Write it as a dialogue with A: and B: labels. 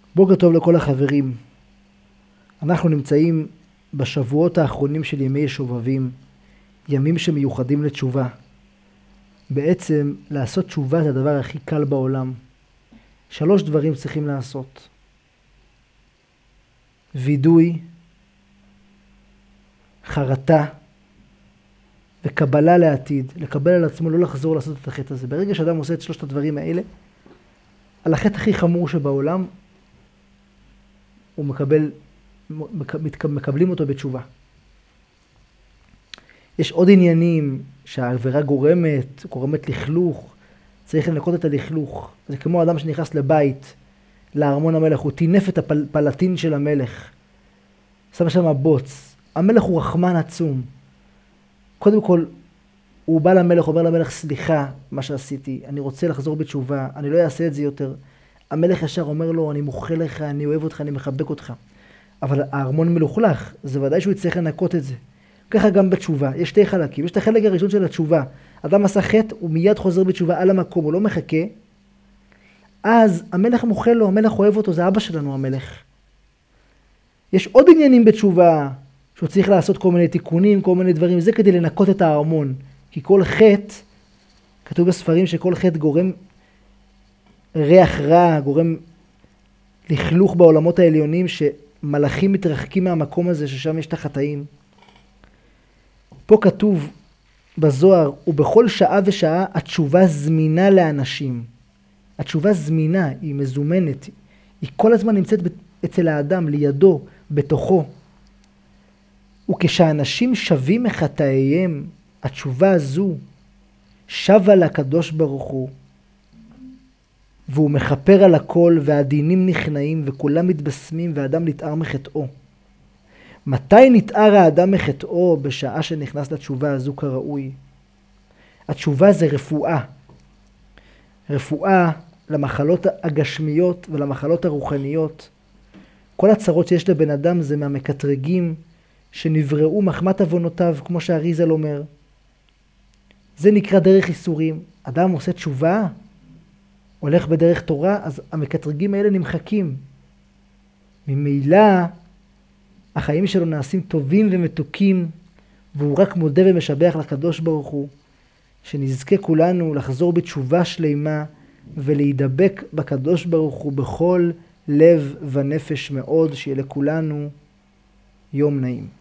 A: בוקר טוב לכל החברים. אנחנו נמצאים בשבועות האחרונים של ימי שובבים, ימים שמיוחדים לתשובה. בעצם לעשות תשובה זה הדבר הכי קל בעולם. 3 דברים צריכים לעשות: וידוי, חרטה וקבלה לעתיד. לקבל על עצמו לא לחזור לעשות את החטא הזה. ברגע שאדם עושה את 3 הדברים האלה, על החטא הכי חמור שבעולם, הוא מקבלים אותו בתשובה. יש עוד עניינים שהעבירה גורמת לכלוך, צריך לנקות את הלכלוך. זה כמו אדם שנכנס לבית, לארמון המלך, הוא טינף את הפלטין של המלך, שם שם בוץ. המלך הוא רחמן עצום. קודם כל, הוא בא למלך, אומר למלך, סליחה מה שעשיתי, אני רוצה לחזור בתשובה, אני לא אעשה את זה יותר. המלך ישר אומר לו, אני מוחה לך, אני אוהב אותך, אני מחבק אותך. אבל הארמון מלוכלך, זה ודאי שהוא יצטרך לנקות את זה. ככה גם בתשובה, יש 2 חלקים. יש את החלק הראשון של התשובה. אדם עשה חטא, הוא מיד חוזר בתשובה על המקום, הוא לא מחכה. אז המלך מוחה לו, המלך אוהב אותו, זה אבא שלנו המלך. יש עוד עניינים בתשובה, שהוא צריך לעשות כל מיני תיקונים, כל מיני דברים, זה כדי לנקות את הארמון. כי כל חטא, כתוב בספרים שכל חטא גורם ריח רע, גורם לכלוך בעולמות העליונים, שמלאכים מתרחקים מהמקום הזה ששם יש את החטאים. פה כתוב בזוהר, ובכל שעה ושעה התשובה זמינה לאנשים. התשובה זמינה, היא מזומנת, היא כל הזמן נמצאת אצל האדם, לידו, בתוכו. וכשאנשים שווים מחטאיהם, התשובה הזו שווה לקדוש ברוך הוא, והוא מחפר על הכל, והדינים נכנעים, וכולם מתבשמים, והאדם נתאר מחטאו. מתי נתאר האדם מחטאו? בשעה שנכנס לתשובה הזו כראוי. התשובה זה רפואה. רפואה למחלות הגשמיות ולמחלות הרוחניות. כל הצרות שיש לבן אדם זה מהמקטרגים שנבראו מחמת עוונותיו, כמו שהאריז"ל אומר. זה נקרא דרך איסורים. אדם עושה תשובה, הולך בדרך תורה, אז המקטרגים האלה נמחקים. ממילא החיים שלו נעשים טובים ומתוקים, והוא רק מודה ומשבח לקדוש ברוך הוא. שנזכה כולנו לחזור בתשובה שלמה ולהידבק בקדוש ברוך הוא בכל לב ונפש מאוד. שיהיה לכולנו יום נעים.